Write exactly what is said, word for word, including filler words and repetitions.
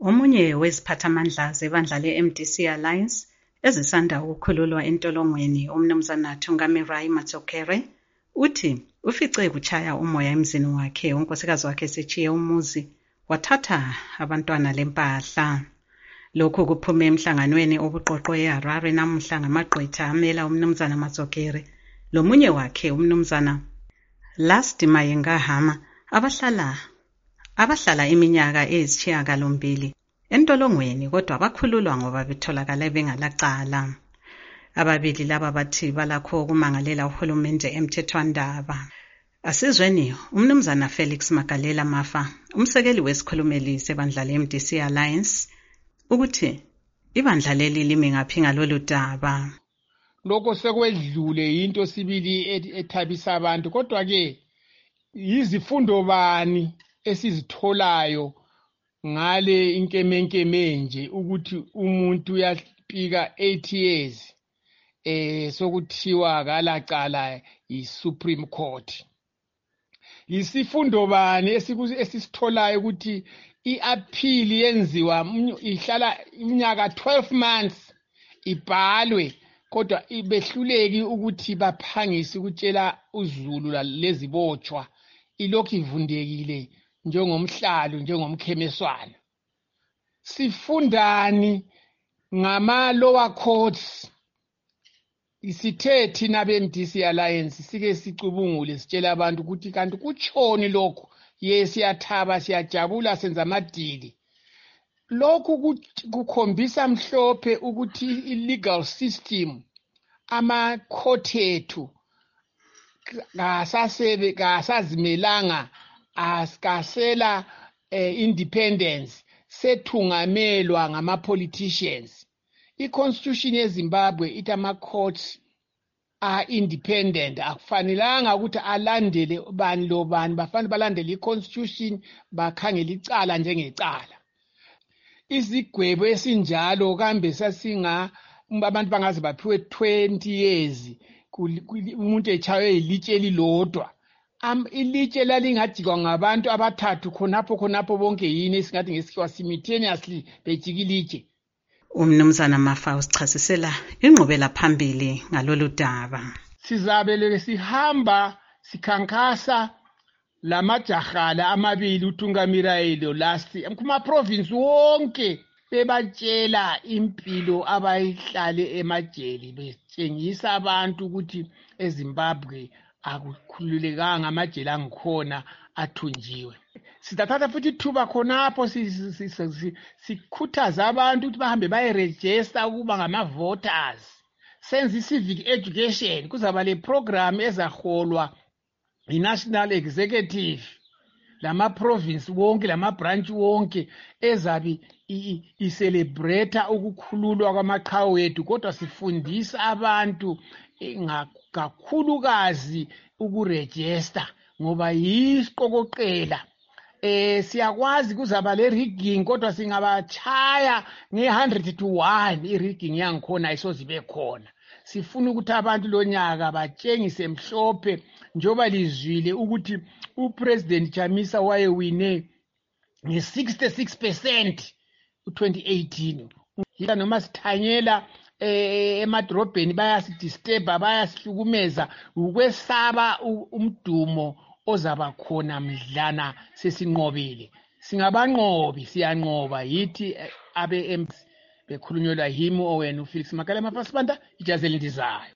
Omunye weziphathamandla zebandla le-M D C Alliance ezisanda ukukhululwa entolongweni uMnumzana Thungamirai Matsokere uthi ufice kuchaya umoya emzini wakhe unkosikazi wakhe esechiye umuzi wathatha abantwana lempahla. Lokhu kuphume emhlanganweni obuqoqwe eHarare namuhla ngamagqwetha amela uMnumzana Matsokere lomunye wakhe uMnumzana Lusty Mayengahama abahlala abahlala iminyaka eyisishiyagalombili entolongweni kodwa bakhululwa ngoba betholakala bengalacala. Ababili laba bathi balakho ukumangalela uhulumende emthethwandaba. Asizweni uMnumzana Felix Magalela Mafa, umsekeli wesikhulumeli sebandla le-M D C Alliance, ukuthi ibandla leli limi ngaphi ngalolu daba. Lokho sekwedlule into sibili ethabisa abantu, kodwa ke yizifundo bani esizitholayo ngale inkemenkeme nje ukuthi umuntu uyapika eight years eh sokuthiwa akalacala yi-Supreme Court. Yisifundo bani esisitholayo ukuthi i-appeal yenziwa ihlala iminyaka twelve months ibhalwe kodwa ibehluleki ukuthi baphangise ukutshela uZulu lezibotshwa ilokhu ivundekile njengomhlalo njengomkhemeswana. Sifundani ngama lower courts? Isithe thina be-M D C Alliance sike sicubungule sitshela abantu ukuthi kanti kutshoni lokho. Ye siyathaba siyajabula senza amadili. Lokhu kukhombisa mhlophe ukuthi i-legal system ama court ethu kasasebe kasazimelanga askasela eh, independence sethungamelwa ngama politicians. I-constitution yeZimbabwe ithi ama courts are independent, akufanelanga ukuthi alandele bani lo bani, bafanele balandele i-constitution bakhangele icala njengecala. Izigwebo esinjalo kambe sasinga abantu bangaze baphiwe twenty years umuntu echawe ilitshe elilodwa. Am ilitshe lalingajikwa ngabantu abathathu khonapho khonapho bonke yini esingathi ngesikhiwa simultaneously bejika ilitshe. UMnumzana Mafa usichasisela inqubela phambili ngalolu daba. Sizabeleke sihamba sikhankasa lamajahala amabili uThungamirai lo Lusty kuma province wonke bebatshela impilo abayihlale emajele betshengisa abantu ukuthi eZimbabwe akukhululekanga amajele angikhona athunjiwe. Sitathatha futhi thuba khonapho sikhuthaza abantu ukuthi bahambe bayeregister ukuba ngama voters. Senze civic education kuzaba le program ezaholwa i-National Executive lama province wonke lama branch wonke ezabi i-celebrate ukukhululwa kwamaqhawe wethu, kodwa sifundisa abantu kakhulukazi ukuregister ngoba yisiqokoqela. Eh siyakwazi kuzaba le rigging kodwa singabachaya nge one hundred to one i-rigging yangikhona ayisozibe khona. Sifuna ukuthi abantu lonyaka batshengise mhlophe njoba lizwile ukuthi uPresident Chamisa wayewine nge sixty-six percent u-twenty eighteen. Yila noma sithanyela emadrobheni bayasidisturba bayasihlukumeza ukwesaba umdumo ozaba khona mdlana sesinqobile. Singabanqobi siyanqoba yithi abe bekhulunyelwa yimi owena uFelix Magalela Mafa ijazi elindizayo.